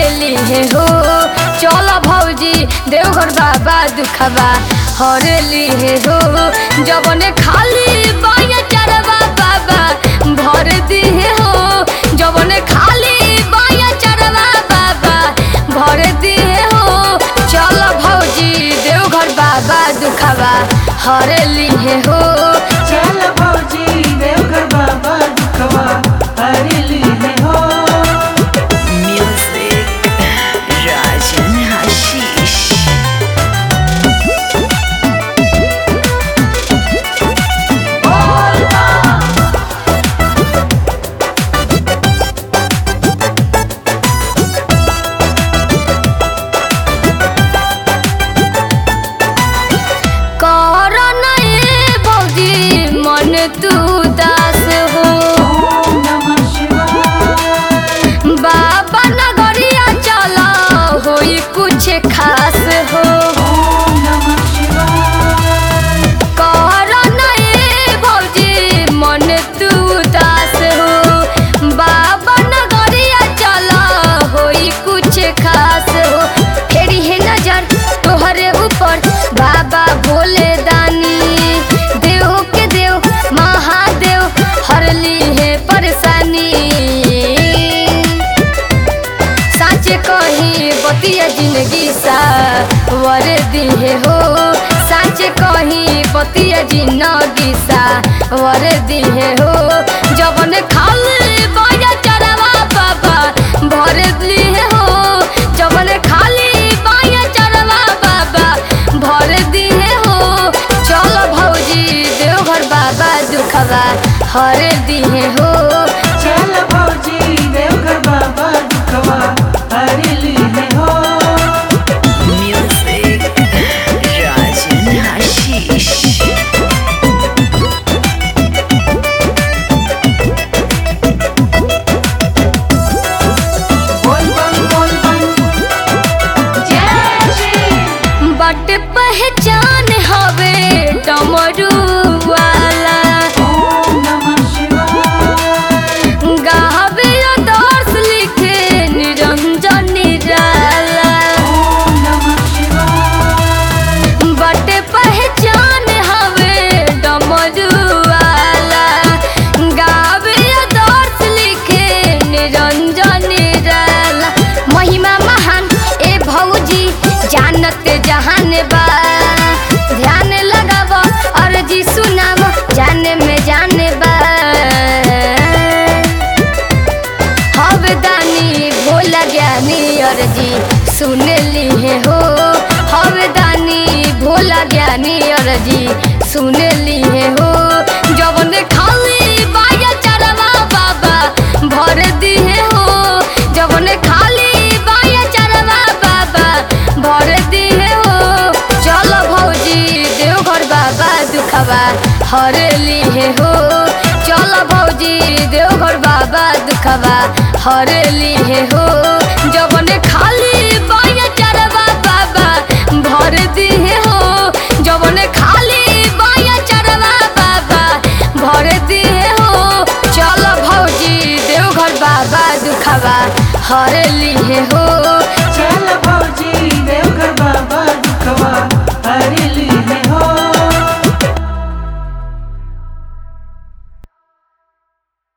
लिए हो। चल भौजी देवघर बाबा दुखवा हर लिए हो। जबने खाली बाया चरवा बाबा भर दिए हो। जबने खाली बाया चरवा बाबा भर दिए हो। चल भौजी देवघर बाबा दुखवा हर लिए हो। चल भौजी देवघर बाबा दुखवा हर लिए हो। Music Rajan Hashish. तू दास हो ओम नमः शिवाय। बाबा नगरिया चला होई कुछ खास हो। ओम नमः शिवाय। कर नए भौजी मन तू दास हो। बाबा नगरिया चला होई कुछ खास हो। फेरी है नजर तोहरे ऊपर बाबा भोले दानी। देव के देव महादेव हरली है परेशानी। सच कही बतिया जिंदगी सा वर दिए हो। सच कही बतिया जिंदगी सा वर दिए हो। जबन खाली बाया चरवा बाबा भर दिए हो। जबन खाली बाया चरवा बाबा भर दिए हो। चल भौजी देवघर बाबा दुखवा हर दिए हो। चल भौजी देवघर बाबा दुखवा हर लिए हो। Music Rajan Hashish. बोल बम जय श्री। बट पहचान हवे डमरू वाला। ओम नमः शिवाय। गावे दर्श लिखे निरंजन निराला। ओम नमः शिवाय। बट पहचान हवे डमरू वाला। गावे दर्श लिखे निरंजन निराला। महिमा महान ए भौजी जानत जहान बा। ध्यान लगाव अर्जी सुनाव जाने में जाने बा। हवदानी भोला ज्ञानी अर्जी सुन लिए हो। हवदानी भोला ज्ञानी अर्जी सुन लिए हो। जबन खाली बाया चरवा बाबा भर दिए हो। जबन खाली बाया चरवा बाबा भर दिए हो। चल भौजी देवघर बाबा दुखवा हर लिए हो। चल भौजी देवघर बाबा दुखवा हर लिए हो। जबन खाली बाया चरवा बाबा भर दिए हो। जबन खाली बाया चरवा बाबा भर दिए हो। चल भौजी देवघर बाबा दुखवा हर लिए हो। चल भौजी देवघर बाबा दुखवा